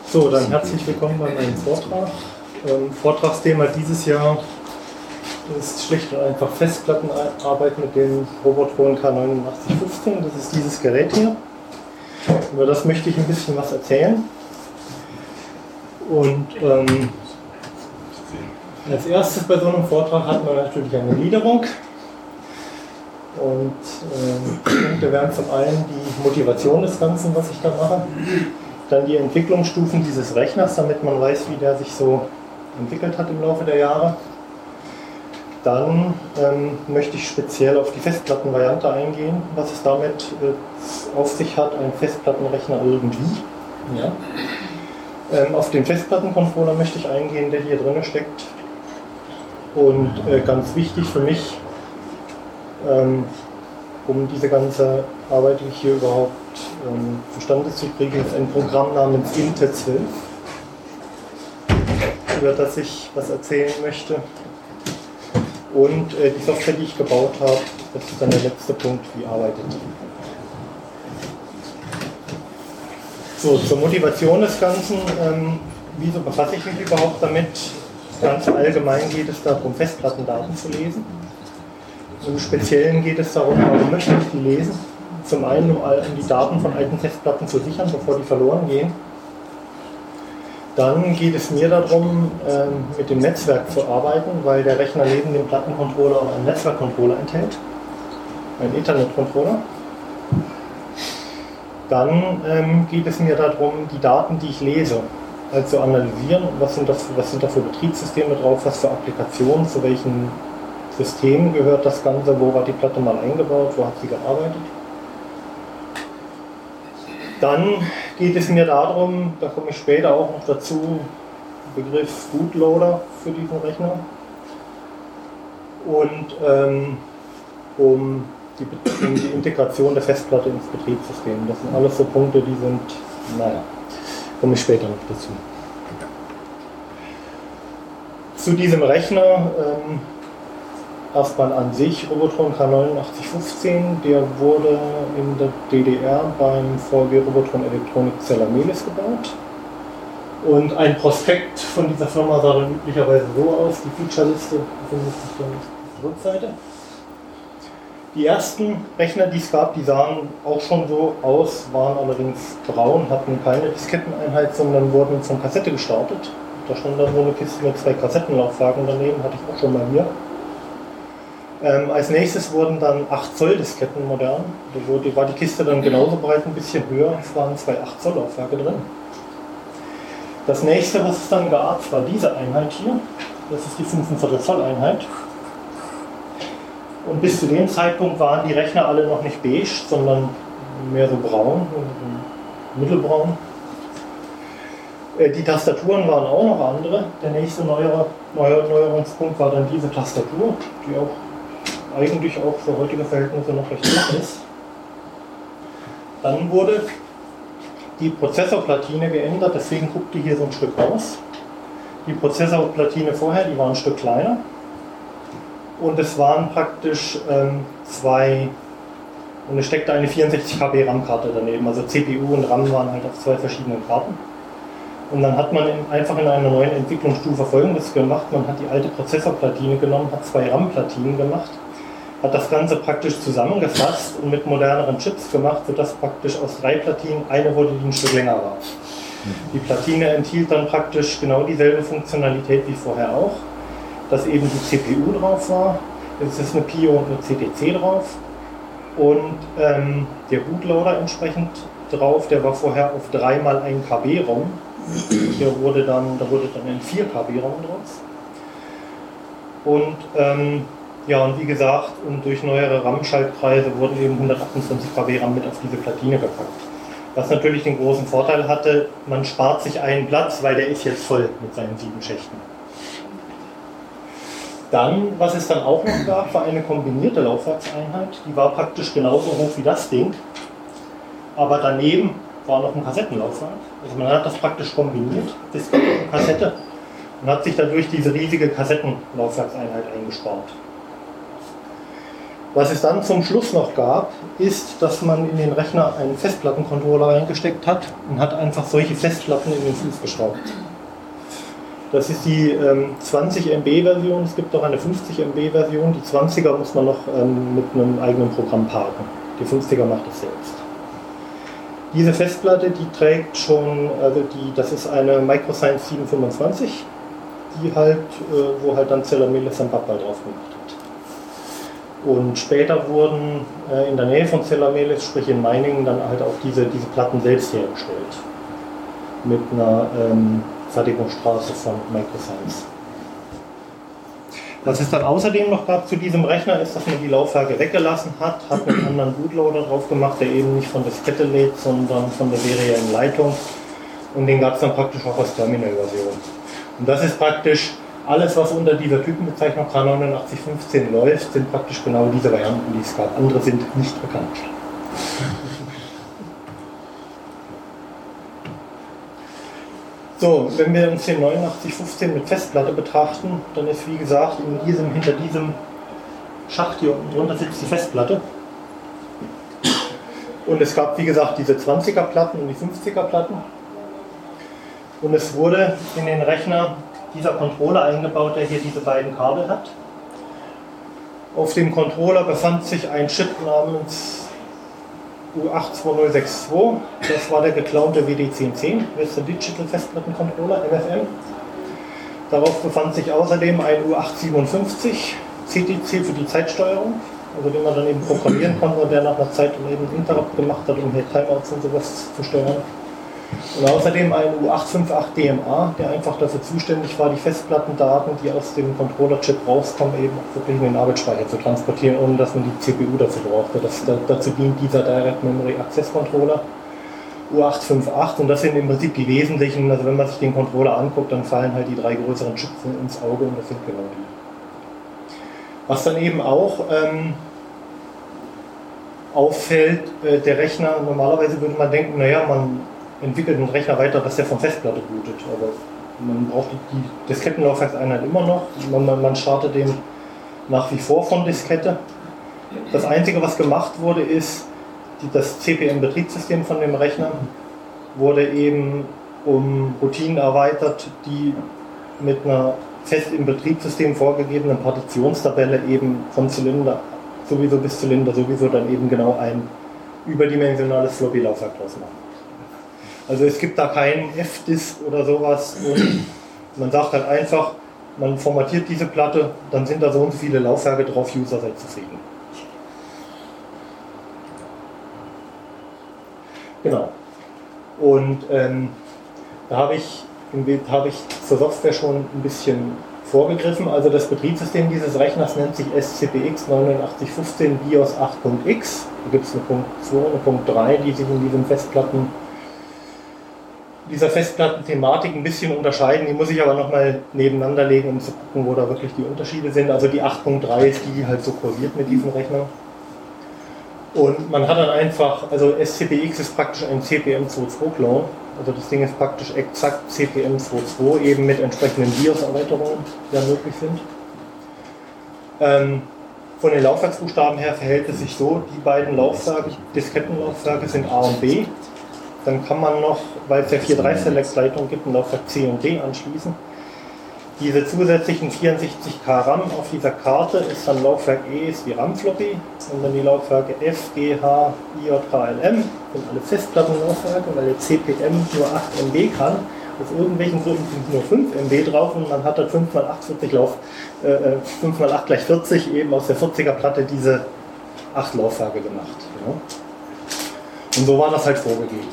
So, dann herzlich willkommen bei meinem Vortrag. Vortragsthema dieses Jahr ist schlicht und einfach Festplattenarbeit mit dem Robotron K8915. Das ist dieses Gerät hier. Über das möchte ich ein bisschen was erzählen. Und als erstes bei so einem Vortrag hat man natürlich eine Gliederung. Und Punkte wären zum einen die Motivation des Ganzen, was ich da mache. Dann die Entwicklungsstufen dieses Rechners, damit man weiß, wie der sich so entwickelt hat im Laufe der Jahre. Dann möchte ich speziell auf die Festplattenvariante eingehen, was es damit auf sich hat, ein Festplattenrechner irgendwie. Ja. Auf den Festplattencontroller möchte ich eingehen, der hier drin steckt. Und ganz wichtig für mich, um diese ganze Arbeit, die ich hier überhaupt zustande zu kriegen, ist ein Programm namens Inte 12, über das ich was erzählen möchte. Und die Software, die ich gebaut habe, das ist dann der letzte Punkt, wie arbeitet die. So, zur Motivation des Ganzen, wieso befasse ich mich überhaupt damit? Ganz allgemein geht es darum, Festplattendaten zu lesen. Im Speziellen geht es darum, warum möchte ich die lesen? Zum einen, um die Daten von alten Festplatten zu sichern, bevor die verloren gehen. Dann geht es mir darum, mit dem Netzwerk zu arbeiten, weil der Rechner neben dem Plattencontroller auch einen Netzwerkcontroller enthält, einen Ethernet-Controller. Dann geht es mir darum, die Daten, die ich lese, zu analysieren. Was sind da für Betriebssysteme drauf, was für Applikationen, zu welchen Systemen gehört das Ganze, wo war die Platte mal eingebaut, wo hat sie gearbeitet. Dann geht es mir darum, da komme ich später auch noch dazu, Begriff Bootloader für diesen Rechner. Und um die Integration der Festplatte ins Betriebssystem. Das sind alles so Punkte, die sind, naja, komme ich später noch dazu. Zu diesem Rechner erstmal an sich, Robotron K8915, der wurde in der DDR beim VW Robotron Elektronik Zellamelis gebaut. Und ein Prospekt von dieser Firma sah dann üblicherweise so aus, die Featureliste befindet sich dann auf der Rückseite. Die ersten Rechner, die es gab, die sahen auch schon so aus, waren allerdings braun, hatten keine Disketteneinheit, sondern wurden von Kassette gestartet. Da stand dann so eine Kiste mit 2 Kassettenlaufwerken daneben, hatte ich auch schon mal hier. Als nächstes wurden dann 8 Zoll Disketten modern. Da war die Kiste dann genauso breit, ein bisschen höher. Es waren 2 8 Zoll Laufwerke drin. Das nächste, was es dann gab, war diese Einheit hier. Das ist die 5,25 Zoll Einheit. Und bis zu dem Zeitpunkt waren die Rechner alle noch nicht beige, sondern mehr so braun, mittelbraun. Die Tastaturen waren auch noch andere. Der nächste Neuerungspunkt war dann diese Tastatur, die auch eigentlich auch für heutige Verhältnisse noch recht gut ist. Dann wurde die Prozessorplatine geändert, deswegen guckt die hier so ein Stück raus. Die Prozessorplatine vorher, die war ein Stück kleiner. Und es waren praktisch und es steckte eine 64 KB RAM-Karte daneben. Also CPU und RAM waren halt auf 2 verschiedenen Karten. Und dann hat man einfach in einer neuen Entwicklungsstufe Folgendes gemacht. Man hat die alte Prozessorplatine genommen, hat 2 RAM-Platinen gemacht, hat das Ganze praktisch zusammengefasst und mit moderneren Chips gemacht, sodass praktisch aus 3 Platinen eine wurde, die ein Stück länger war. Die Platine enthielt dann praktisch genau dieselbe Funktionalität wie vorher auch, dass eben die CPU drauf war, es ist eine PIO und eine CTC drauf und der Bootloader entsprechend drauf, der war vorher auf 3 mal 1 KB ROM. Da wurde dann ein 4 KB ROM draus. Und und wie gesagt, und durch neuere RAM-Schaltkreise wurden eben 128 KB RAM mit auf diese Platine gepackt. Was natürlich den großen Vorteil hatte, man spart sich einen Platz, weil der ist jetzt voll mit seinen 7 Schächten. Dann, was es dann auch noch gab, war eine kombinierte Laufwerkseinheit. Die war praktisch genauso hoch wie das Ding, aber daneben war noch ein Kassettenlaufwerk. Also man hat das praktisch kombiniert, Diskette und Kassette, und hat sich dadurch diese riesige Kassettenlaufwerkseinheit eingespart. Was es dann zum Schluss noch gab, ist, dass man in den Rechner einen Festplattencontroller reingesteckt hat und hat einfach solche Festplatten in den Fuß geschraubt. Das ist die 20 MB Version, es gibt auch eine 50 MB Version. Die 20er muss man noch mit einem eigenen Programm parken. Die 50er macht es selbst. Diese Festplatte, die trägt schon, das ist eine Microscience 725, die halt, wo halt dann Cellamelis sein Pappball drauf gemacht hat. Und später wurden in der Nähe von Cellamelis, sprich in Meiningen, dann halt auch diese Platten selbst hergestellt. Mit einer Fertigungsstraße von Microscience. Was es dann außerdem noch gab zu diesem Rechner, ist, dass man die Laufwerke weggelassen hat, hat einen anderen Bootloader drauf gemacht, der eben nicht von Diskette lädt, sondern von der seriellen Leitung. Und den gab es dann praktisch auch als Terminal-Version. Und das ist praktisch alles, was unter dieser Typenbezeichnung K8915 läuft, sind praktisch genau diese Varianten, die es gab. Andere sind nicht bekannt. So, wenn wir uns den 8915 mit Festplatte betrachten, dann ist wie gesagt hinter diesem Schacht hier unten drunter sitzt die Festplatte. Und es gab wie gesagt diese 20er Platten und die 50er Platten. Und es wurde in den Rechner dieser Controller eingebaut, der hier diese beiden Kabel hat. Auf dem Controller befand sich ein Chip namens U82062, das war der geklaute WD1010, Western Digital Festplattencontroller, MFM. Darauf befand sich außerdem ein U857 CTC für die Zeitsteuerung, also den man dann eben programmieren konnte und der nach einer Zeit eben Interrupt gemacht hat, um hier Timeouts und sowas zu steuern. Und außerdem ein U858 DMA, der einfach dafür zuständig war, die Festplattendaten, die aus dem Controller-Chip rauskommen, eben wirklich in den Arbeitsspeicher zu transportieren, ohne dass man die CPU dafür brauchte. Dazu dient dieser Direct Memory Access Controller U858 und das sind im Prinzip die wesentlichen, also wenn man sich den Controller anguckt, dann fallen halt die drei größeren Chips ins Auge und das sind genau die. Was dann eben auch auffällt, der Rechner, normalerweise würde man denken, naja, man entwickelt einen Rechner weiter, dass der von Festplatte bootet. Aber man braucht die Diskettenlaufwerkseinheit immer noch. Man startet den nach wie vor von Diskette. Das Einzige, was gemacht wurde, ist, das CPM-Betriebssystem von dem Rechner wurde eben um Routinen erweitert, die mit einer fest im Betriebssystem vorgegebenen Partitionstabelle eben von Zylinder sowieso bis Zylinder sowieso dann eben genau ein überdimensionales Floppy-Laufwerk draus machen. Also es gibt da keinen F-Disk oder sowas und man sagt halt einfach, man formatiert diese Platte, dann sind da so und so viele Laufwerke drauf, User seid zufrieden. Genau. Und da habe ich zur Software schon ein bisschen vorgegriffen. Also das Betriebssystem dieses Rechners nennt sich SCPX 8915 BIOS 8.x. Da gibt es eine Punkt 2 und eine Punkt 3, die sich in dieser Festplattenthematik ein bisschen unterscheiden. Die muss ich aber nochmal nebeneinander legen, um zu gucken, wo da wirklich die Unterschiede sind. Also die 8.3 ist die halt so kursiert mit diesem Rechner. Und man hat dann einfach, also SCPX ist praktisch ein CPM22-Clone. Also das Ding ist praktisch exakt CPM22, eben mit entsprechenden BIOS-Erweiterungen, die da möglich sind. Von den Laufwerksbuchstaben her verhält es sich so, die beiden Laufwerke, Diskettenlaufwerke sind A und B. Dann kann man noch, weil es ja 4.3-Select-Leitungen gibt, ein Laufwerk C und D anschließen. Diese zusätzlichen 64K RAM auf dieser Karte ist dann Laufwerk E, ist die RAM-Floppy. Und dann die Laufwerke F, G, H, I, J, K, L, M sind alle Festplattenlaufwerke, weil der CPM nur 8 MB kann. Aus irgendwelchen Gründen sind nur 5 MB drauf und man hat dann 5x8 gleich 40 eben aus der 40er Platte diese 8 Laufwerke gemacht. Ja. Und so war das halt vorgegeben.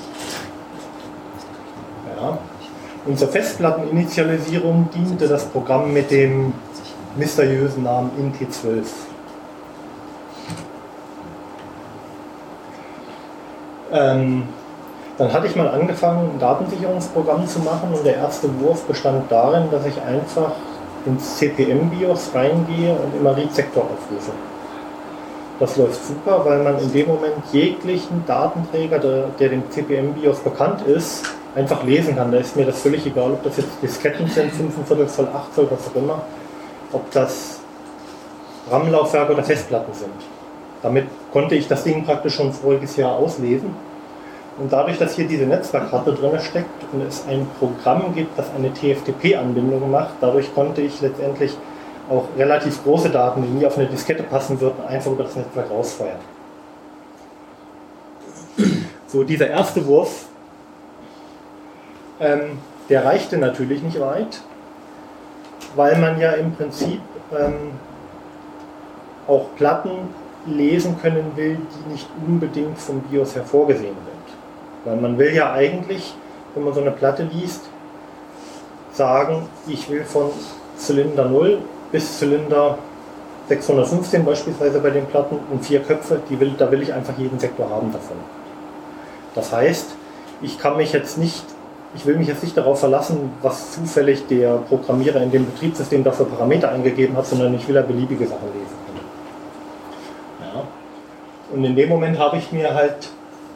Ja. Und zur Festplatteninitialisierung diente das Programm mit dem mysteriösen Namen INT12. Dann hatte ich mal angefangen, ein Datensicherungsprogramm zu machen und der erste Wurf bestand darin, dass ich einfach ins CPM-BIOS reingehe und immer Read-Sektor aufrufe. Das läuft super, weil man in dem Moment jeglichen Datenträger, der dem CPM-BIOS bekannt ist, einfach lesen kann. Da ist mir das völlig egal, ob das jetzt Disketten sind, 5,25 Zoll, 8 Zoll, was auch immer, ob das RAM-Laufwerke oder Festplatten sind. Damit konnte ich das Ding praktisch schon voriges Jahr auslesen. Und dadurch, dass hier diese Netzwerkkarte drin steckt und es ein Programm gibt, das eine TFTP-Anbindung macht, dadurch konnte ich letztendlich auch relativ große Daten, die nie auf eine Diskette passen würden, einfach über das Netzwerk rausfeuern. So, dieser erste Wurf, der reichte natürlich nicht weit, weil man ja im Prinzip auch Platten lesen können will, die nicht unbedingt vom BIOS her vorgesehen sind. Weil man will ja eigentlich, wenn man so eine Platte liest, sagen, ich will von Zylinder 0 bis Zylinder 615 beispielsweise bei den Platten und 4 Köpfe, da will ich einfach jeden Sektor haben davon. Das heißt, ich will mich jetzt nicht darauf verlassen, was zufällig der Programmierer in dem Betriebssystem dafür Parameter eingegeben hat, sondern ich will ja beliebige Sachen lesen können. Ja. Und in dem Moment habe ich mir halt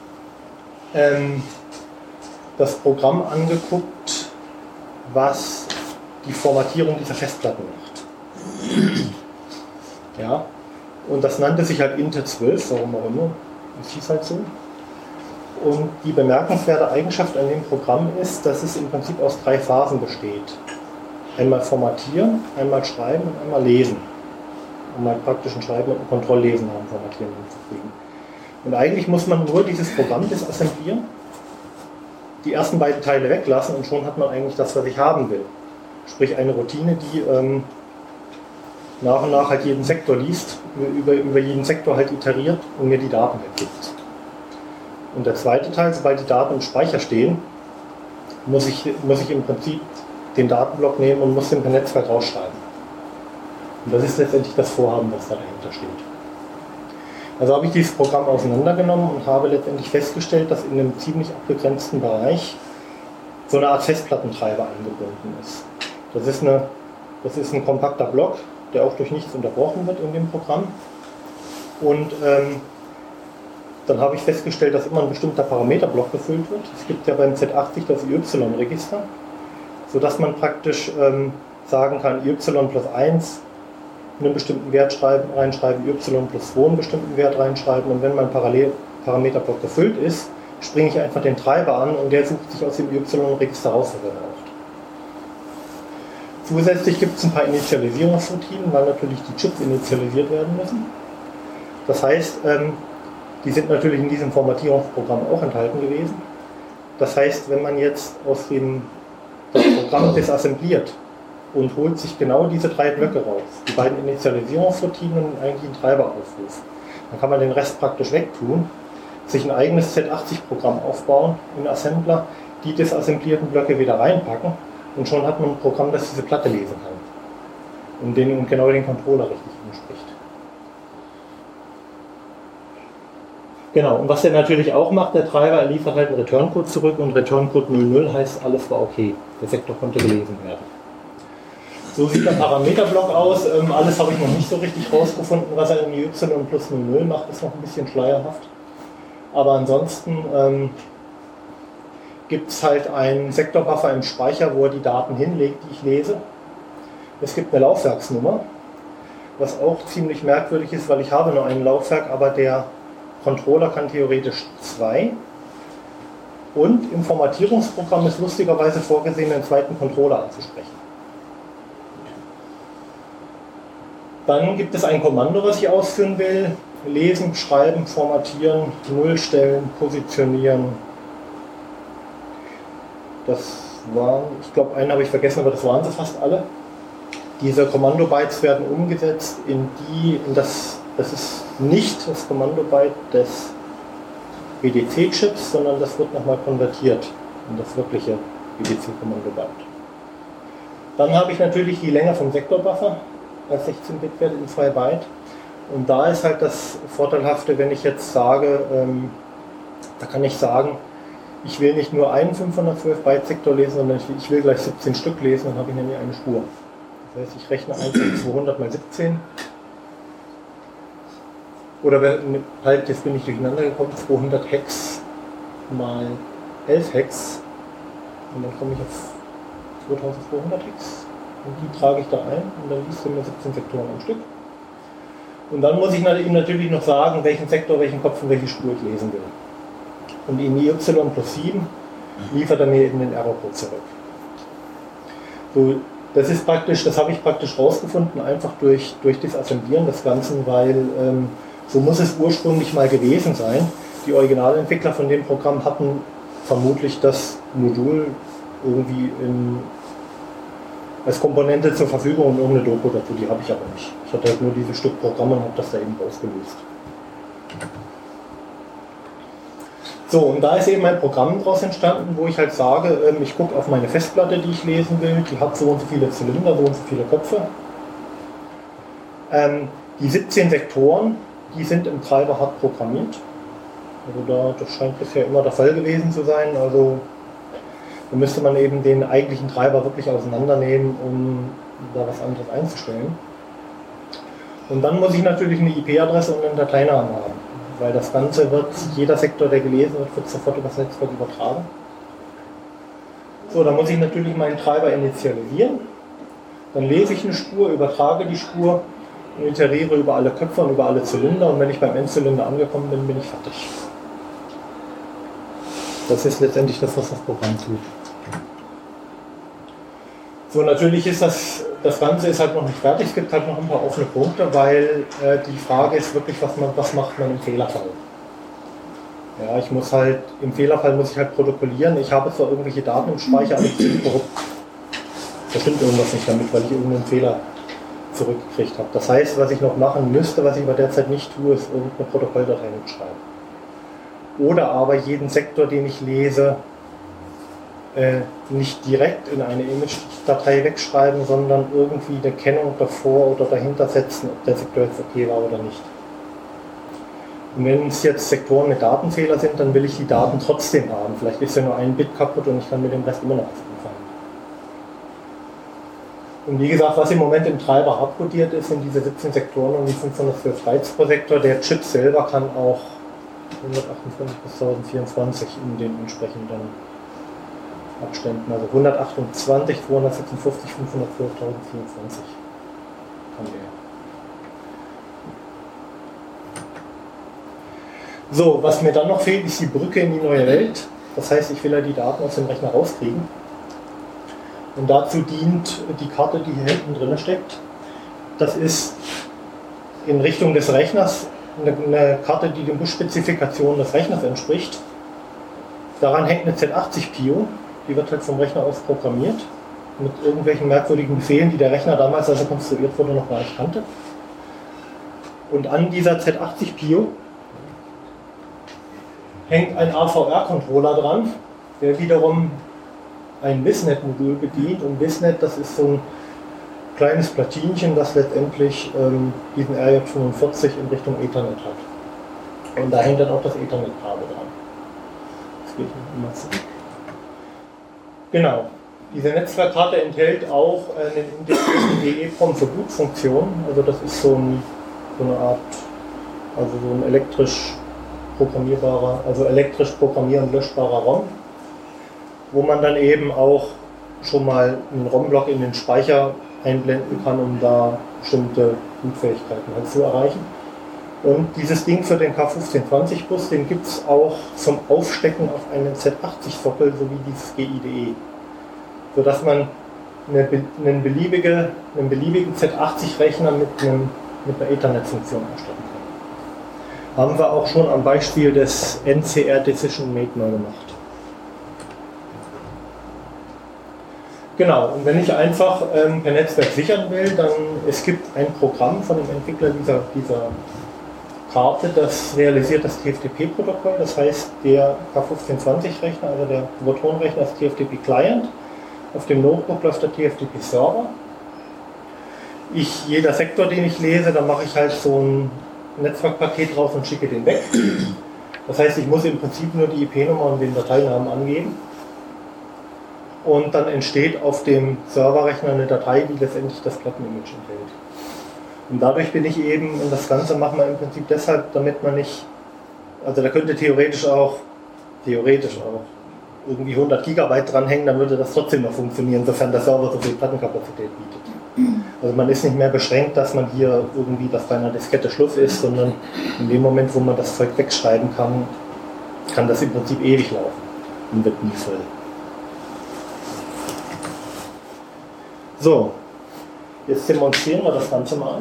das Programm angeguckt, was die Formatierung dieser Festplatten macht. Ja. Und das nannte sich halt Inte 12, warum auch immer. Das hieß halt so. Und die bemerkenswerte Eigenschaft an dem Programm ist, dass es im Prinzip aus 3 Phasen besteht. Einmal formatieren, einmal schreiben und einmal lesen. Um mal praktisch ein Schreiben und ein Kontrolllesen haben, formatieren hinzukriegen. Und eigentlich muss man nur dieses Programm disassemblieren, die ersten beiden Teile weglassen und schon hat man eigentlich das, was ich haben will. Sprich eine Routine, die nach und nach halt jeden Sektor liest, über jeden Sektor halt iteriert und mir die Daten weggibt. Und der zweite Teil, sobald die Daten im Speicher stehen, muss ich im Prinzip den Datenblock nehmen und muss den per Netzwerk rausschreiben. Und das ist letztendlich das Vorhaben, was da dahinter steht. Also habe ich dieses Programm auseinandergenommen und habe letztendlich festgestellt, dass in einem ziemlich abgegrenzten Bereich so eine Art Festplattentreiber eingebunden ist. Das ist ein kompakter Block, der auch durch nichts unterbrochen wird in dem Programm. Und dann habe ich festgestellt, dass immer ein bestimmter Parameterblock gefüllt wird. Es gibt ja beim Z80 das IY-Register, sodass man praktisch sagen kann, IY plus 1 einen bestimmten Wert reinschreiben, Y plus 2 einen bestimmten Wert reinschreiben und wenn mein Parameterblock gefüllt ist, springe ich einfach den Treiber an und der sucht sich aus dem Y-Register raus, was er braucht. Zusätzlich gibt es ein paar Initialisierungsroutinen, weil natürlich die Chips initialisiert werden müssen. Das heißt, die sind natürlich in diesem Formatierungsprogramm auch enthalten gewesen. Das heißt, wenn man jetzt das Programm desassembliert und holt sich genau diese 3 Blöcke raus, die beiden Initialisierungsroutinen und eigentlich einen Treiberaufruf, dann kann man den Rest praktisch wegtun, sich ein eigenes Z80-Programm aufbauen in Assembler, die desassemblierten Blöcke wieder reinpacken und schon hat man ein Programm, das diese Platte lesen kann und genau den Controller richtig entspricht. Genau, und was der natürlich auch macht, der Treiber, er liefert halt einen Return-Code zurück und Return-Code 00 heißt, alles war okay. Der Sektor konnte gelesen werden. So sieht der Parameterblock aus. Alles habe ich noch nicht so richtig rausgefunden, was er in Y plus 00 macht, ist noch ein bisschen schleierhaft. Aber ansonsten gibt es halt einen Sektorbuffer im Speicher, wo er die Daten hinlegt, die ich lese. Es gibt eine Laufwerksnummer, was auch ziemlich merkwürdig ist, weil ich habe nur ein Laufwerk, aber der Controller kann theoretisch 2 und im Formatierungsprogramm ist lustigerweise vorgesehen, einen zweiten Controller anzusprechen. Dann gibt es ein Kommando, was ich ausführen will. Lesen, schreiben, formatieren, Nullstellen, positionieren. Das waren, ich glaube, einen habe ich vergessen, aber das waren sie fast alle. Diese Kommandobytes werden umgesetzt das ist nicht das Kommandobyte des BDC-Chips, sondern das wird nochmal konvertiert in das wirkliche BDC-Kommandobyte. Dann habe ich natürlich die Länge vom Sektorbuffer als 16-Bit-Wert in 2 Byte. Und da ist halt das Vorteilhafte, wenn ich jetzt sage, da kann ich sagen, ich will nicht nur einen 512-Byte-Sektor lesen, sondern ich will gleich 17 Stück lesen, dann habe ich nämlich eine Spur. Das heißt, ich rechne 1 auf 200 mal 17. Oder halt, jetzt bin ich durcheinander gekommen, 200 Hex mal 11 Hex. Und dann komme ich auf 2200 Hex. Und die trage ich da ein und dann liest er mir 17 Sektoren am Stück. Und dann muss ich ihm natürlich noch sagen, welchen Sektor, welchen Kopf und welche Spur ich lesen will. Und in y+7 liefert er mir eben den Error-Code zurück. So, das habe ich praktisch rausgefunden, einfach durch das Assemblieren des Ganzen, weil so muss es ursprünglich mal gewesen sein. Die Originalentwickler von dem Programm hatten vermutlich das Modul irgendwie als Komponente zur Verfügung und irgendeine Doku dazu, die habe ich aber nicht. Ich hatte halt nur dieses Stück Programm und habe das da eben ausgelöst. So, und da ist eben ein Programm daraus entstanden, wo ich halt sage, ich gucke auf meine Festplatte, die ich lesen will, die hat so und so viele Zylinder, so und so viele Köpfe. Die 17 Sektoren, die sind im Treiber hart programmiert. Also das scheint bisher immer der Fall gewesen zu sein. Also da müsste man eben den eigentlichen Treiber wirklich auseinandernehmen, um da was anderes einzustellen. Und dann muss ich natürlich eine IP-Adresse und einen Dateinamen haben, weil das Ganze jeder Sektor, der gelesen wird sofort über das Netzwerk übertragen. So, dann muss ich natürlich meinen Treiber initialisieren. Dann lese ich eine Spur, übertrage die Spur und iteriere über alle Köpfe und über alle Zylinder. Und wenn ich beim Endzylinder angekommen bin, bin ich fertig. Das ist letztendlich das, was das Programm tut. So, natürlich ist das Ganze ist halt noch nicht fertig, es gibt halt noch ein paar offene Punkte, weil die Frage ist wirklich, was macht man im Fehlerfall? Ja, im Fehlerfall muss ich halt protokollieren, ich habe zwar irgendwelche Daten im Speicher, aber ich bin korrupt. Da stimmt irgendwas nicht damit, weil ich irgendeinen Fehler zurückgekriegt habe. Das heißt, was ich noch machen müsste, was ich aber derzeit nicht tue, ist irgendeine Protokolldatei mitschreiben. Oder aber jeden Sektor, den ich lese, nicht direkt in eine Image-Datei wegschreiben, sondern irgendwie eine Kennung davor oder dahinter setzen, ob der Sektor jetzt okay war oder nicht. Und wenn es jetzt Sektoren mit Datenfehler sind, dann will ich die Daten trotzdem haben. Vielleicht ist ja nur ein Bit kaputt und ich kann mit dem Rest immer noch was anfangen. Und wie gesagt, was im Moment im Treiber abkodiert ist, sind diese 17 Sektoren und die 512 Bytes pro Sektor. Der Chip selber kann auch 128 bis 1024 in den entsprechenden Abständen, also 128, 256, 512, 1024 kann der. So, was mir dann noch fehlt, ist die Brücke in die neue Welt. Das heißt, ich will ja die Daten aus dem Rechner rauskriegen. Und dazu dient die Karte, die hier hinten drin steckt. Das ist in Richtung des Rechners eine Karte, die den Bus-Spezifikationen des Rechners entspricht. Daran hängt eine Z80-Pio. Die wird halt vom Rechner aus programmiert, mit irgendwelchen merkwürdigen Befehlen, die der Rechner damals, als er konstruiert wurde, noch gar nicht kannte. Und an dieser Z80-Pio hängt ein AVR-Controller dran, der wiederum ein Visnet-Modul bedient. Und Visnet, das ist so ein kleines Platinchen, das letztendlich diesen RJ45 in Richtung Ethernet hat. Und da hängt dann auch das Ethernet-Kabel dran. Das gehe ich noch mal zurück. Genau. Diese Netzwerkkarte enthält auch eine integrierte EEPROM für Bootfunktion. Also das ist so eine Art, also so ein elektrisch programmier- und löschbarer ROM, wo man dann eben auch schon mal einen ROM-Block in den Speicher einblenden kann, um da bestimmte Bootfähigkeiten halt zu erreichen. Und dieses Ding für den K1520-Bus, den gibt es auch zum Aufstecken auf einen Z80-Sockel sowie dieses GIDE, sodass man einen beliebigen Z80-Rechner mit einer Ethernet-Funktion ausstatten kann. Haben wir auch schon am Beispiel des NCR Decision Mate mal gemacht. Genau, und wenn ich einfach per Netzwerk sichern will, dann es gibt ein Programm von dem Entwickler dieser Karte, das realisiert das TFTP-Protokoll, das heißt der K1520-Rechner, also der Proton-Rechner ist TFTP-Client, auf dem Notebook läuft der TFTP-Server. Jeder Sektor, den ich lese, da mache ich halt so ein Netzwerkpaket drauf und schicke den weg. Das heißt, ich muss im Prinzip nur die IP-Nummer und den Dateinamen angeben. Und dann entsteht auf dem Serverrechner eine Datei, die letztendlich das Plattenimage enthält. Und dadurch bin ich eben, und das Ganze machen wir im Prinzip deshalb, damit man nicht, also da könnte theoretisch auch irgendwie 100 Gigabyte dranhängen, dann würde das trotzdem noch funktionieren, sofern der Server so viel Plattenkapazität bietet. Also man ist nicht mehr beschränkt, dass man hier irgendwie, dass bei einer Diskette Schluss ist, sondern in dem Moment, wo man das Zeug wegschreiben kann, kann das im Prinzip ewig laufen und wird nie voll. So, jetzt demonstrieren wir das Ganze mal.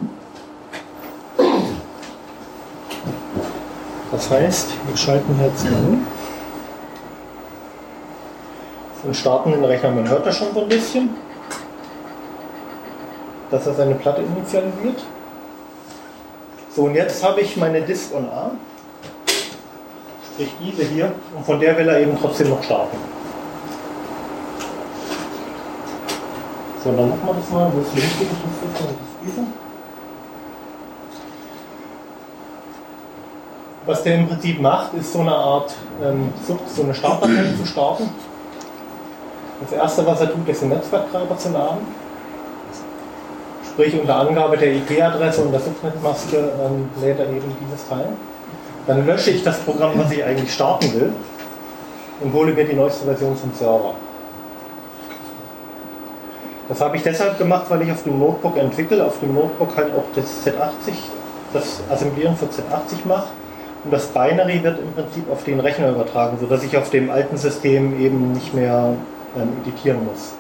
Das heißt, wir schalten jetzt um und starten den Rechner. Man hört das schon so ein bisschen, dass er seine Platte initialisiert. So, und jetzt habe ich meine Disk on A, sprich diese hier, und von der will er eben trotzdem noch starten. So, dann machen wir das mal. Wo ist die linke? Das ist diese. Was der im Prinzip macht, ist so eine Art so eine Startdatei zu starten. Das erste, was er tut, ist den Netzwerktreiber zu laden. Sprich, unter Angabe der IP-Adresse und der Subnetmaske lädt er eben dieses Teil. Dann lösche ich das Programm, was ich eigentlich starten will, und hole mir die neueste Version vom Server. Das habe ich deshalb gemacht, weil ich auf dem Notebook entwickle, auf dem Notebook halt auch das Z80, das Assemblieren für Z80 mache. Und das Binary wird im Prinzip auf den Rechner übertragen, sodass ich auf dem alten System eben nicht mehr editieren muss.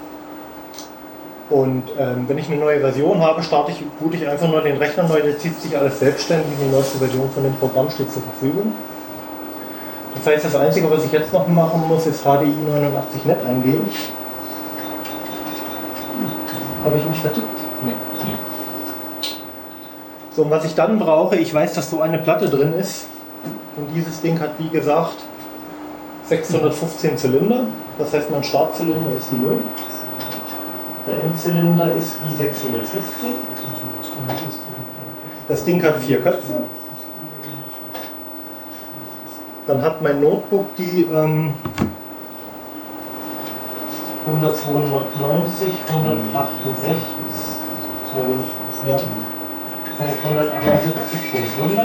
Und wenn ich eine neue Version habe, boot ich einfach nur den Rechner neu, der zieht sich alles selbstständig, die neueste Version von dem Programm steht zur Verfügung. Das heißt, das Einzige, was ich jetzt noch machen muss, ist HDI 89net eingeben. Habe ich mich vertippt? Nee. So, und was ich dann brauche, ich weiß, dass so eine Platte drin ist. Und dieses Ding hat, wie gesagt, 615 Zylinder. Das heißt, mein Startzylinder ist die 0. Der Endzylinder ist die 615. Das Ding hat 4 Köpfe. Dann hat mein Notebook die 192, 168, ja, 178 plus 100.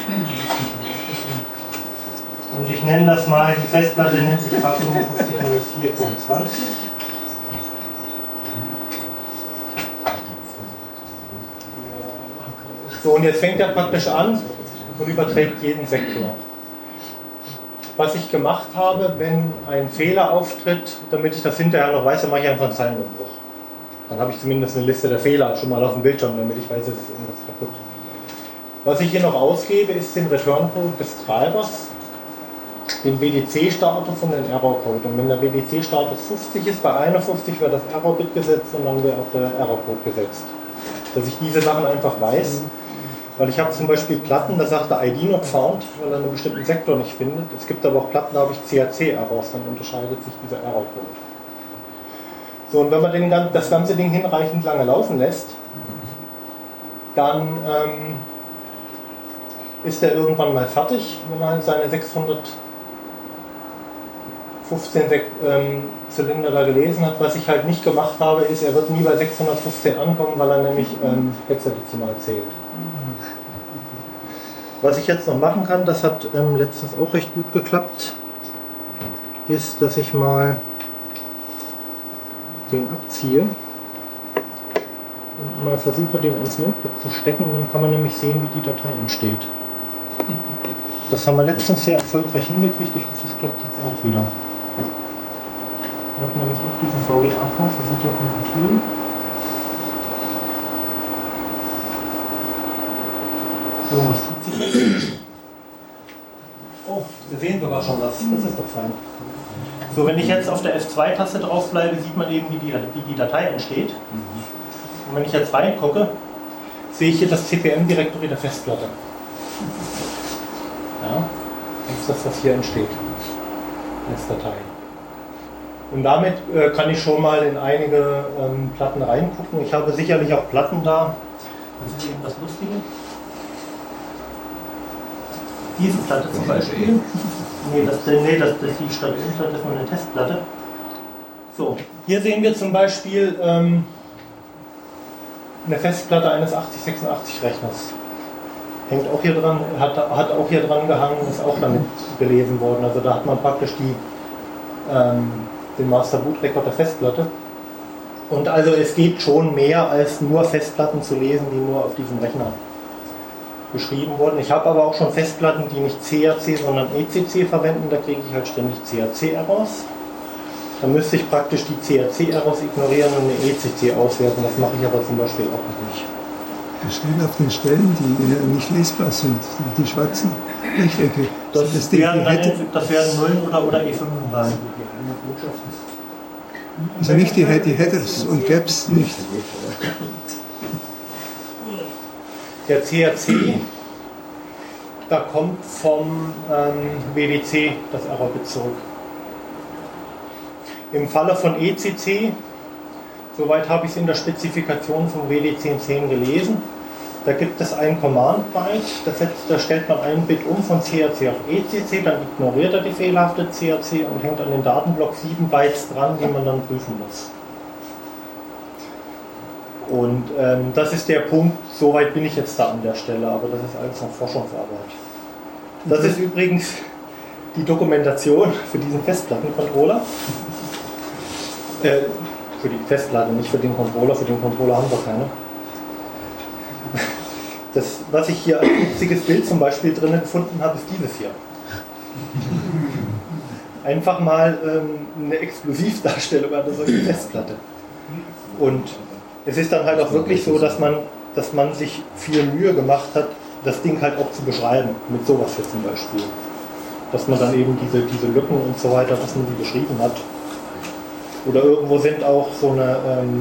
Und ich nenne das mal, die Festplatte nennt sich K5504.20. So, und jetzt fängt er praktisch an und überträgt jeden Sektor. Was ich gemacht habe, wenn ein Fehler auftritt, damit ich das hinterher noch weiß, dann mache ich einfach einen Zeilenumbruch. Dann habe ich zumindest eine Liste der Fehler schon mal auf dem Bildschirm, damit ich weiß, es ist irgendwas kaputt. Was ich hier noch ausgebe, ist den Return-Code des Treibers, den WDC-Status und den Error-Code. Und wenn der WDC-Status 50 ist, bei 51 wird das Error-Bit gesetzt und dann wird auch der Error-Code gesetzt. Dass ich diese Sachen einfach weiß. Weil ich habe zum Beispiel Platten, da sagt er ID not found, weil er einen bestimmten Sektor nicht findet. Es gibt aber auch Platten, da habe ich CAC-Errors, dann unterscheidet sich dieser Error-Code. So, und wenn man das ganze Ding hinreichend lange laufen lässt, dann ist er irgendwann mal fertig, wenn man seine 615 Zylinder da gelesen hat. Was ich halt nicht gemacht habe, ist, er wird nie bei 615 ankommen, weil er nämlich hexadezimal zählt. Was ich jetzt noch machen kann, das hat letztens auch recht gut geklappt, ist, dass ich mal den abziehe und mal versuche, den ins Notebook zu stecken. Dann kann man nämlich sehen, wie die Datei entsteht. Das haben wir letztens sehr erfolgreich hingekriegt. Ich hoffe, das klappt jetzt auch wieder. Wir hatten nämlich auch diesen VGA-Code, wir sind ja konvertieren. So, was tut sich jetzt? Oh, wir sehen sogar schon was. Das ist doch fein. So, wenn ich jetzt auf der F2-Taste drauf bleibe, sieht man eben, wie die Datei entsteht. Und wenn ich jetzt reingucke, sehe ich hier das CPM-Directory der Festplatte. Ja, das ist das, was hier entsteht als Datei. Und damit kann ich schon mal in einige Platten reingucken. Ich habe sicherlich auch Platten da. Das ist eben das Lustige. Diese Platte zum Beispiel. Das ist die Stabilplatte, das ist nur eine Testplatte. So, hier sehen wir zum Beispiel eine Festplatte eines 8086 Rechners. Hängt auch hier dran, hat auch hier dran gehangen, ist auch damit gelesen worden. Also da hat man praktisch den Master Boot Record der Festplatte. Und also es geht schon mehr als nur Festplatten zu lesen, die nur auf diesem Rechner geschrieben wurden. Ich habe aber auch schon Festplatten, die nicht CAC, sondern ECC verwenden. Da kriege ich halt ständig CAC-Errors. Da müsste ich praktisch die CAC-Errors ignorieren und eine ECC auswerten. Das mache ich aber zum Beispiel auch noch nicht. Da stehen auf den Stellen, die nicht lesbar sind, die schwarzen Rechtecke. Das werden Nullen oder E5 sein. Also nicht die Headers und Gaps nicht. Der CAC, da kommt vom WDC das Errorbit zurück. Im Falle von ECC, soweit habe ich es in der Spezifikation vom WDC 10 gelesen, da gibt es ein Command-Byte, da stellt man ein Bit um von CAC auf ECC, dann ignoriert er die fehlerhafte CAC und hängt an den Datenblock 7 Bytes dran, die man dann prüfen muss. Und das ist der Punkt, soweit bin ich jetzt da an der Stelle, aber das ist alles noch Forschungsarbeit. Das ist übrigens die Dokumentation für diesen Festplattencontroller. Für die Festplatte, nicht für den Controller. Für den Controller haben wir keine. Das, was ich hier als witziges Bild zum Beispiel drinnen gefunden habe, ist dieses hier. Einfach mal eine Explosivdarstellung an solche Festplatte. Und es ist dann halt auch wirklich so, dass man sich viel Mühe gemacht hat, das Ding halt auch zu beschreiben, mit sowas hier zum Beispiel. Dass man dann eben diese Lücken und so weiter, dass man die beschrieben hat. Oder irgendwo sind auch so eine,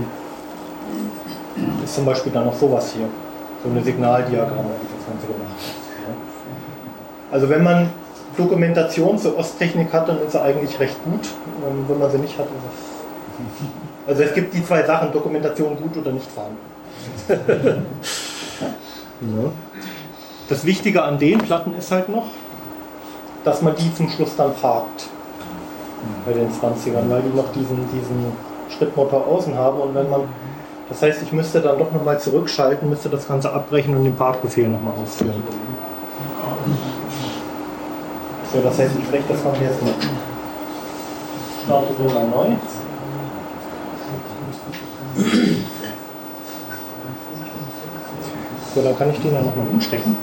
ist zum Beispiel dann noch sowas hier, so eine Signaldiagramme, die das Ganze gemacht hat. Also wenn man Dokumentation zur Osttechnik hat, dann ist sie eigentlich recht gut. Wenn man sie nicht hat, ist es... Also es gibt die zwei Sachen, Dokumentation gut oder nicht vorhanden. Ja. Das Wichtige an den Platten ist halt noch, dass man die zum Schluss dann parkt. Bei den 20ern, weil die noch diesen Schrittmotor außen haben und wenn man, das heißt, ich müsste dann doch nochmal zurückschalten, müsste das Ganze abbrechen und den Parkbefehl nochmal ausführen. So, das heißt, ich breche das mal jetzt mal. Starte so mal neu. So, dann kann ich den dann nochmal umstecken.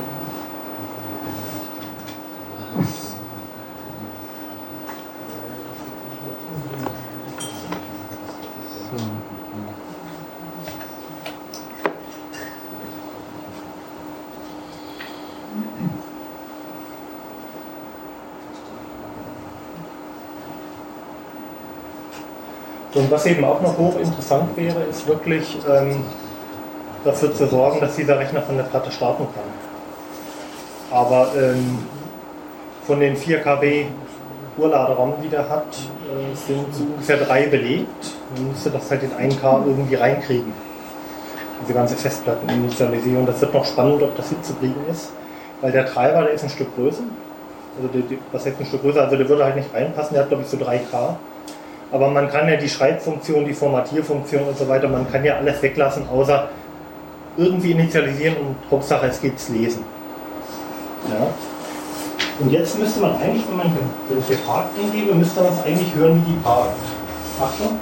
Und was eben auch noch hochinteressant wäre, ist wirklich dafür zu sorgen, dass dieser Rechner von der Platte starten kann. Aber von den 4 KB Urladeraum, die der hat, sind so ungefähr 3 belegt. Man müsste das halt in 1K irgendwie reinkriegen. Diese ganze Festplatteninitialisierung. Das wird noch spannend, ob das hinzukriegen ist. Weil der Treiber, der ist ein Stück größer. Also was heißt ein Stück größer? Also der würde halt nicht reinpassen, der hat glaube ich so 3K. Aber man kann ja die Schreibfunktion, die Formatierfunktion und so weiter, man kann ja alles weglassen, außer irgendwie initialisieren und Hauptsache es geht's lesen. Ja. Und jetzt müsste man eigentlich, wenn ich hier Park eingebe, müsste man es eigentlich hören, wie die parkt. Achtung.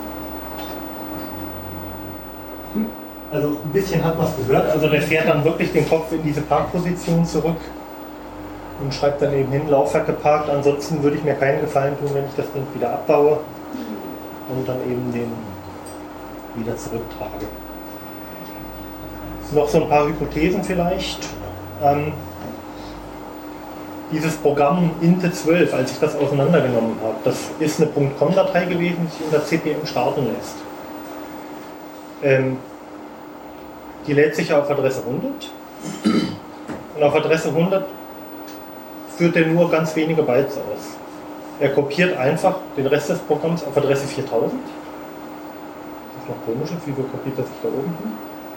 Also ein bisschen hat man es gehört, also der fährt dann wirklich den Kopf in diese Parkposition zurück und schreibt dann eben hin, Laufwerk geparkt, ansonsten würde ich mir keinen Gefallen tun, wenn ich das Ding wieder abbaue und dann eben den wieder zurücktrage. Noch so ein paar Hypothesen vielleicht. Dieses Programm Inte 12, als ich das auseinandergenommen habe, das ist eine .com-Datei gewesen, die sich unter CPM starten lässt. Die lädt sich auf Adresse 100 und auf Adresse 100 führt er nur ganz wenige Bytes aus. Er kopiert einfach den Rest des Programms auf Adresse 4000. Das ist noch komisch, wieso kopiert er sich da oben hin?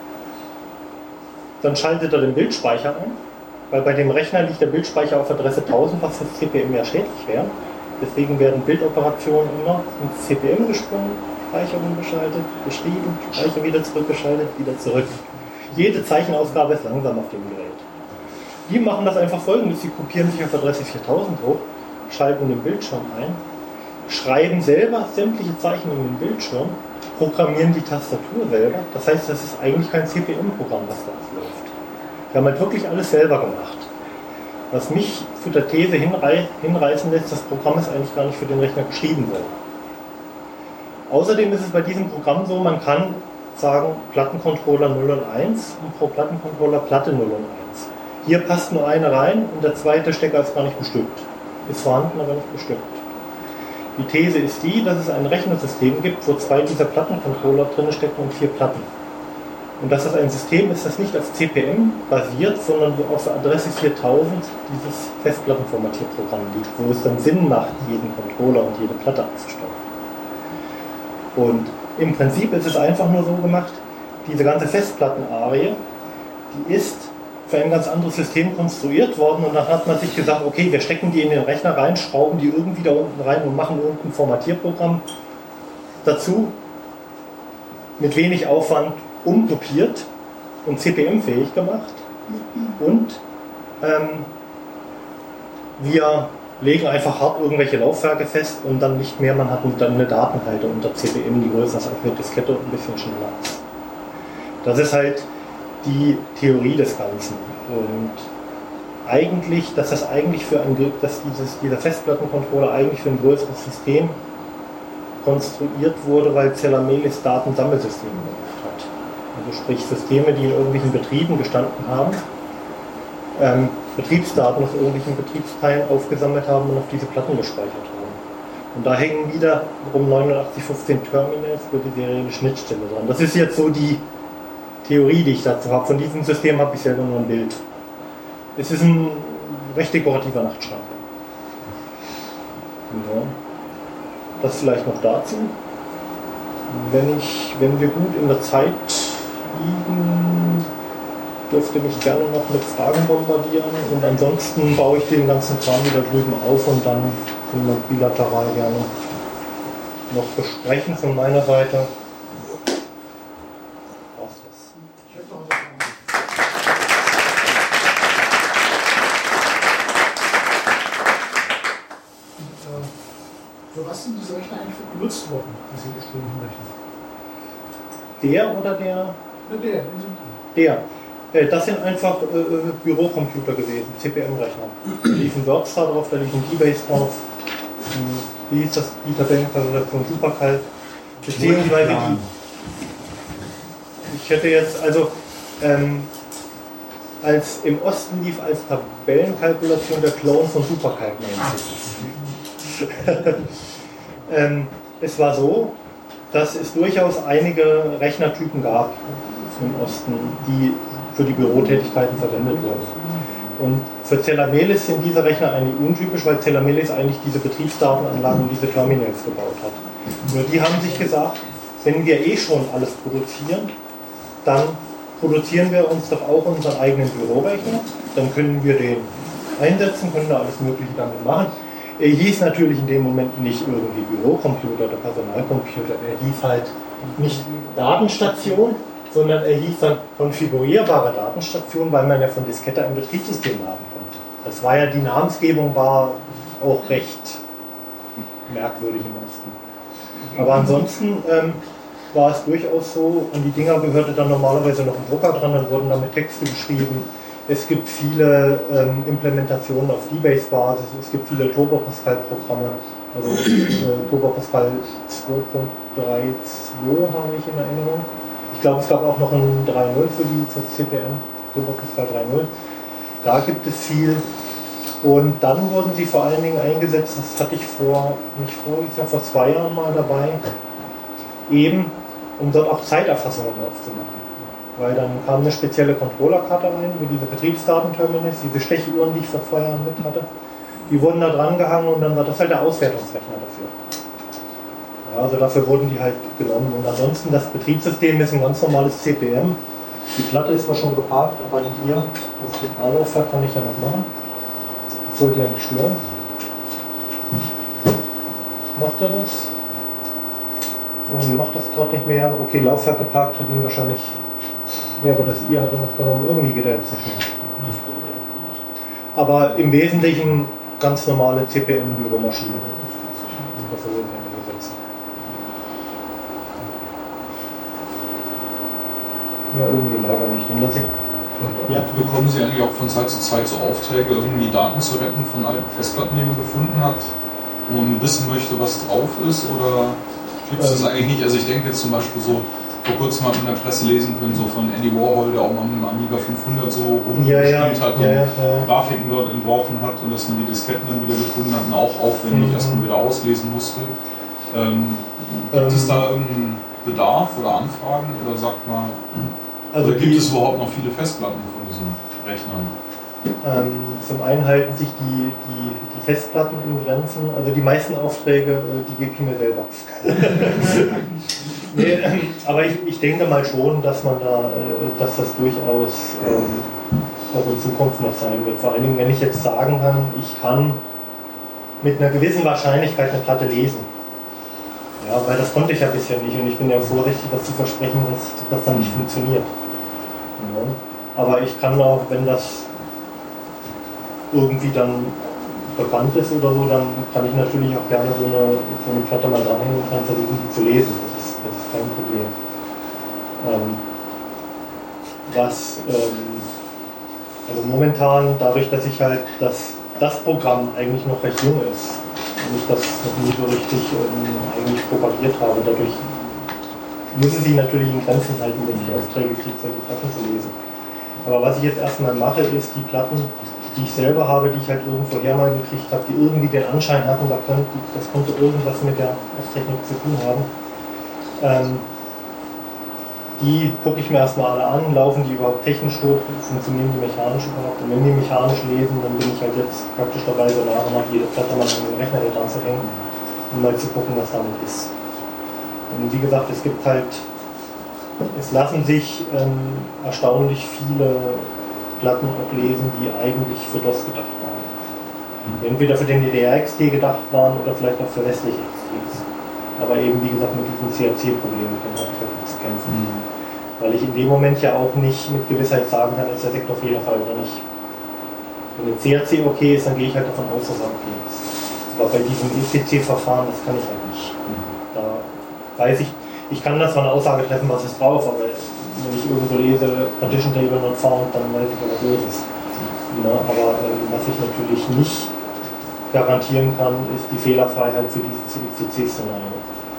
Dann schaltet er den Bildspeicher ein, weil bei dem Rechner liegt der Bildspeicher auf Adresse 1000, was für CPM ja schädlich wäre. Deswegen werden Bildoperationen immer ins CPM gesprungen, Speicher umgeschaltet, geschrieben, Speicher wieder zurückgeschaltet, wieder zurück. Jede Zeichenausgabe ist langsam auf dem Gerät. Die machen das einfach folgendes, sie kopieren sich auf Adresse 4000 hoch, schalten den Bildschirm ein, schreiben selber sämtliche Zeichen in den Bildschirm, programmieren die Tastatur selber. Das heißt, das ist eigentlich kein CP/M-Programm, was da läuft. Wir haben halt wirklich alles selber gemacht. Was mich zu der These hinreißen lässt, das Programm ist eigentlich gar nicht für den Rechner geschrieben worden. Außerdem ist es bei diesem Programm so, man kann sagen Plattencontroller 0 und 1 und pro Plattencontroller Platte 0 und 1. Hier passt nur eine rein und der zweite Stecker ist gar nicht bestückt. Ist vorhanden, aber nicht bestückt. Die These ist die, dass es ein Rechnersystem gibt, wo 2 dieser Plattencontroller drin stecken und 4 Platten. Und dass es ein System ist, das nicht auf CP/M basiert, sondern wo auf der Adresse 4000 dieses Festplattenformatierprogramm liegt, wo es dann Sinn macht, jeden Controller und jede Platte anzusteuern. Und im Prinzip ist es einfach nur so gemacht, diese ganze Festplattenarie, die ist für ein ganz anderes System konstruiert worden und dann hat man sich gesagt, okay, wir stecken die in den Rechner rein, schrauben die irgendwie da unten rein und machen irgendein Formatierprogramm dazu, mit wenig Aufwand umkopiert und CP/M-fähig gemacht und wir legen einfach hart irgendwelche Laufwerke fest und dann nicht mehr, man hat dann eine Datenhalter unter CP/M, die größer ist als eine Diskette und ein bisschen schneller ist. Das ist halt die Theorie des Ganzen. Und eigentlich, dass das eigentlich dieser Festplattencontroller eigentlich für ein größeres System konstruiert wurde, weil Zellamelis Datensammelsysteme gemacht hat. Also sprich Systeme, die in irgendwelchen Betrieben gestanden haben, Betriebsdaten aus irgendwelchen Betriebsteilen aufgesammelt haben und auf diese Platten gespeichert haben. Und da hängen wieder um 8915 Terminals für die serielle Schnittstelle dran. Das ist jetzt so die Theorie, die ich dazu habe. Von diesem System habe ich selber nur ein Bild. Es ist ein recht dekorativer Nachtschrank. Ja. Das vielleicht noch dazu. Wenn wir gut in der Zeit liegen, dürft ihr mich gerne noch mit Fragen bombardieren und ansonsten baue ich den ganzen Kram wieder drüben auf und dann können wir bilateral gerne noch besprechen von meiner Seite. Für was sind diese Rechner eigentlich benutzt worden, diese ursprünglichen Rechner? Der oder der? Der. Das sind einfach Bürocomputer gewesen, CP/M-Rechner. Da lief ein Workstar drauf, da lief ein Keybase drauf. Wie hieß das? Die Tabellenkalkulation Supercalc. Beziehungsweise ich hätte jetzt, also als im Osten lief als Tabellenkalkulation der Clone von Supercalc. Es war so, dass es durchaus einige Rechnertypen gab im Osten, die für die Bürotätigkeiten verwendet wurden. Und für Zellamelis sind diese Rechner eigentlich untypisch, weil Zellamelis eigentlich diese Betriebsdatenanlagen und diese Terminals gebaut hat. Nur die haben sich gesagt, wenn wir eh schon alles produzieren, dann produzieren wir uns doch auch unseren eigenen Bürorechner, dann können wir den einsetzen, können da alles Mögliche damit machen. Er hieß natürlich in dem Moment nicht irgendwie Bürocomputer oder Personalcomputer, er hieß halt nicht Datenstation, sondern er hieß dann konfigurierbare Datenstation, weil man ja von Diskette ein Betriebssystem haben konnte. Das war ja, die Namensgebung war auch recht merkwürdig im Osten. Aber ansonsten war es durchaus so, an die Dinger gehörte dann normalerweise noch ein Drucker dran, dann wurden damit Texte geschrieben. Es gibt viele Implementationen auf DBase-Basis, es gibt viele Turbo Pascal-Programme, also Turbo Pascal 2.32 habe ich in Erinnerung. Ich glaube, es gab auch noch ein 3.0 für CP/M, Turbo Pascal 3.0. Da gibt es viel. Und dann wurden sie vor allen Dingen eingesetzt, das hatte ich vor 2 Jahren mal dabei, eben um dort auch Zeiterfassungen aufzumachen. Weil dann kam eine spezielle Controllerkarte rein, wo diese Betriebsdatenterminals, diese Stechuhren, die ich vor 2 Jahren mit hatte, die wurden da dran gehangen und dann war das halt der Auswertungsrechner dafür. Ja, also dafür wurden die halt genommen. Und ansonsten, das Betriebssystem ist ein ganz normales CP/M. Die Platte ist zwar schon geparkt, aber hier, das Signalaufwerk kann ich ja noch machen. Das sollte ja nicht stören. Macht er das? Und macht das gerade nicht mehr. Okay, Laufwerk geparkt hat ihn wahrscheinlich. Ja, aber das I hat er noch genommen. Irgendwie geht er jetzt nicht mehr. Aber im Wesentlichen ganz normale CP/M-Büromaschine. Was er Ja, irgendwie Lager nicht. Und das ja. Bekommen Sie eigentlich auch von Zeit zu Zeit so Aufträge, irgendwie Daten zu retten von alten Festplatten, die man gefunden hat, wo man wissen möchte, was drauf ist? Oder gibt es das eigentlich nicht? Also ich denke jetzt zum Beispiel so, vor kurzem mal in der Presse lesen können, so von Andy Warhol, der auch mal mit dem Amiga 500 so rumgespielt hat und Grafiken dort entworfen hat und dass man die Disketten dann wieder gefunden hat und auch aufwendig erstmal wieder auslesen musste. Gibt es da irgendeinen Bedarf oder Anfragen oder sagt man, also oder gibt es überhaupt noch viele Festplatten von diesen Rechnern? Zum einen halten sich die Festplatten in Grenzen, also die meisten Aufträge, die gebe ich mir selber. Nee, aber ich denke mal schon, dass man da, dass das durchaus auch in Zukunft noch sein wird. Vor allen Dingen, wenn ich jetzt sagen kann, ich kann mit einer gewissen Wahrscheinlichkeit eine Platte lesen. Ja, weil das konnte ich ja bisher nicht und ich bin ja vorsichtig, das zu versprechen, dass das dann nicht funktioniert. Ja. Aber ich kann auch, wenn das irgendwie dann bekannt ist oder so, dann kann ich natürlich auch gerne so eine Platte mal dranhängen und kann versuchen, die zu lesen. Das ist kein Problem. Also momentan, dadurch, dass ich halt das Programm eigentlich noch recht jung ist und ich das noch nie so richtig eigentlich propagiert habe, dadurch muss es sich natürlich in Grenzen halten, wenn ich Aufträge kriege, solche Platten zu lesen. Aber was ich jetzt erstmal mache, ist die Platten, die ich selber habe, die ich halt irgendwo her mal gekriegt habe, die irgendwie den Anschein hatten, das konnte irgendwas mit der Auftechnik zu tun haben. Die gucke ich mir erstmal alle an, laufen die überhaupt technisch hoch, funktionieren die mechanisch überhaupt. Und wenn die mechanisch lesen, dann bin ich halt jetzt praktisch dabei, so nach und nach jede Platte mal an den Rechner dran zu hängen, um mal zu gucken, was damit ist. Und wie gesagt, es lassen sich erstaunlich viele Platten auch lesen, die eigentlich für DOS gedacht waren. Entweder für den DDR-XT gedacht waren oder vielleicht auch für westliche XTs. Aber eben, wie gesagt, mit diesem CRC-Problem, mit dem habe ich auch zu kämpfen. Weil ich in dem Moment ja auch nicht mit Gewissheit sagen kann, ist der Sektor fehlerfrei oder nicht. Wenn der CRC okay ist, dann gehe ich halt davon aus, dass er okay ist. Aber bei diesem ECC-Verfahren, das kann ich halt nicht. Da weiß ich kann da zwar eine Aussage treffen, was ist drauf, aber wenn ich irgendwo lese, Partition Table not found, dann weiß ich, was los ist. Ja, aber was ich natürlich nicht garantieren kann, ist die Fehlerfreiheit für dieses ECC-Szenario.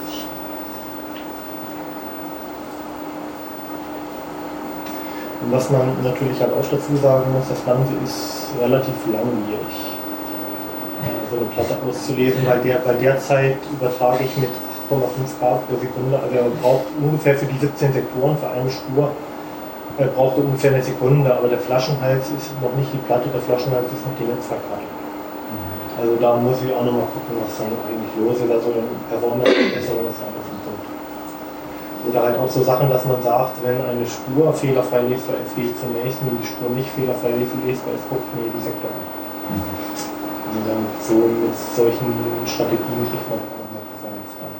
Und was man natürlich halt auch dazu sagen muss, das Ganze ist relativ langwierig, so eine Platte auszulesen, weil derzeit übertrage ich mit 8,5K pro Sekunde, also er braucht ungefähr für die 17 Sektoren, für eine Spur, braucht er ungefähr eine Sekunde, aber der Flaschenhals ist noch nicht die Platte, der Flaschenhals ist noch die Netzwerkkarte. Also da muss ich auch nochmal gucken, was dann eigentlich los ist, also eine Performance-Verbesserung ist alles ein Punkt. Oder halt auch so Sachen, dass man sagt, wenn eine Spur fehlerfrei lesbar ist, gehe ich zum nächsten, wenn die Spur nicht fehlerfrei lesbar ist, guckt mir die Sektor an. Und dann so mit solchen Strategien kriegt man auch nochmal Performance rein.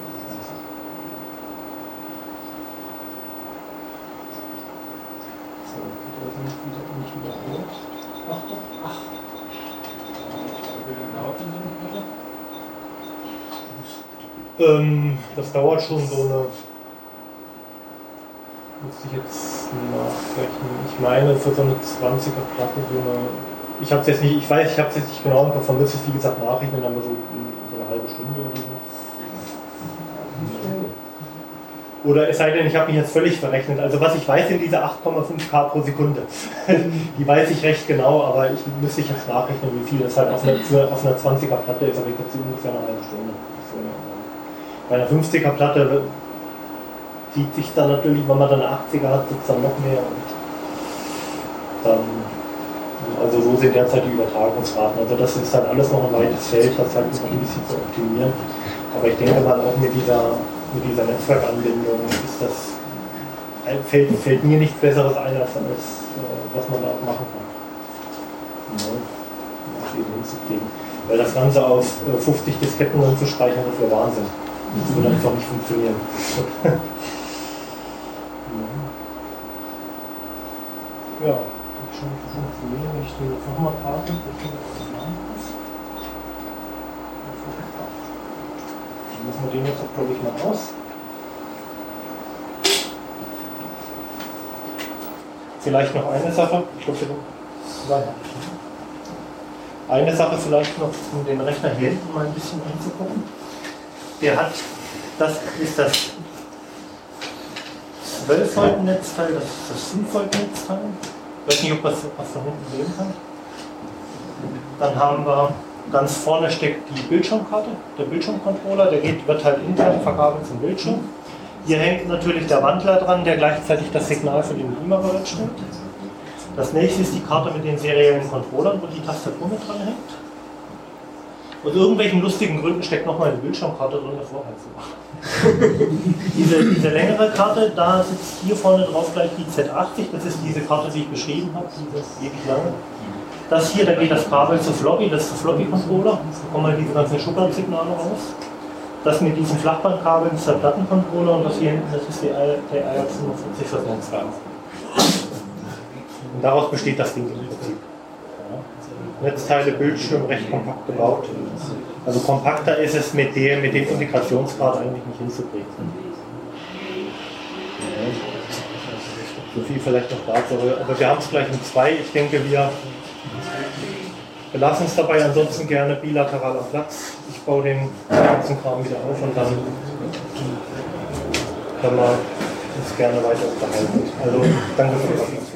So, das ist nicht wiederholt. Ach doch, ach. Das dauert schon so eine, müsste ich jetzt nachrechnen, ich meine für so eine 20er Platte so eine, ich habe es jetzt nicht genau im Kopf, man müsste es wie gesagt nachrechnen, aber so eine halbe Stunde oder so. Oder es sei denn, ich habe mich jetzt völlig verrechnet. Also was ich weiß, sind diese 8,5K pro Sekunde. Die weiß ich recht genau, aber ich müsste jetzt nachrechnen, wie viel das halt auf einer 20er Platte ist, aber ich glaube, so ungefähr eine halbe Stunde. Bei einer 50er Platte zieht sich dann natürlich, wenn man dann eine 80er hat, gibt es dann noch mehr. Und dann, also so sind derzeit die Übertragungsraten. Also das ist halt alles noch ein weites Feld, das halt noch ein bisschen zu optimieren. Aber ich denke mal auch mit dieser Netzwerkanbindung ist das, fällt mir nichts Besseres ein, als was man da auch machen kann. Ja, das eben hinzukriegen. Weil das Ganze auf 50 Disketten dann zu speichern, das wäre Wahnsinn. Das würde einfach nicht funktionieren. Ja, das schon funktionieren. Ich stehe jetzt nochmal Karte, ich finde, das ist dann machen wir den jetzt auch, glaube ich, mal aus. Vielleicht noch eine Sache. Eine Sache vielleicht noch, um den Rechner hier hinten mal ein bisschen anzugucken. Der hat, das ist das 12 Volt Netzteil, das ist das 5 Volt Netzteil. Ich weiß nicht, ob was da hinten sehen kann. Dann haben wir, ganz vorne steckt die Bildschirmkarte, der Bildschirmcontroller, der wird halt intern verkabelt zum Bildschirm. Hier hängt natürlich der Wandler dran, der gleichzeitig das Signal für den Beamer bereitstellt. Das nächste ist die Karte mit den seriellen Controllern, wo die Tastatur mit dran hängt. Aus irgendwelchen lustigen Gründen steckt nochmal die Bildschirmkarte drin, das war halt so. diese längere Karte, da sitzt hier vorne drauf gleich die Z80, das ist diese Karte, die ich beschrieben habe, diese ewig lange. Das hier, da geht das Kabel zu Floppy, das ist der Floppy-Controller, da kommen halt diese ganzen Schubladsignale raus. Das mit diesen Flachbandkabeln ist der Plattencontroller und das hier hinten, das ist der IR45 fürs Netzteil. Und daraus besteht das Ding im Prinzip. Ja. Netzteile, Bildschirm, recht kompakt gebaut. Also kompakter ist es mit dem Integrationsgrad eigentlich nicht hinzukriegen. Ja. So viel vielleicht noch dazu, aber wir haben es gleich in 2. Ich denke, wir belassen es dabei, ansonsten gerne bilateral am Platz. Ich baue den ganzen Kram wieder auf und dann können wir uns gerne weiter unterhalten. Also danke für die Aufmerksamkeit.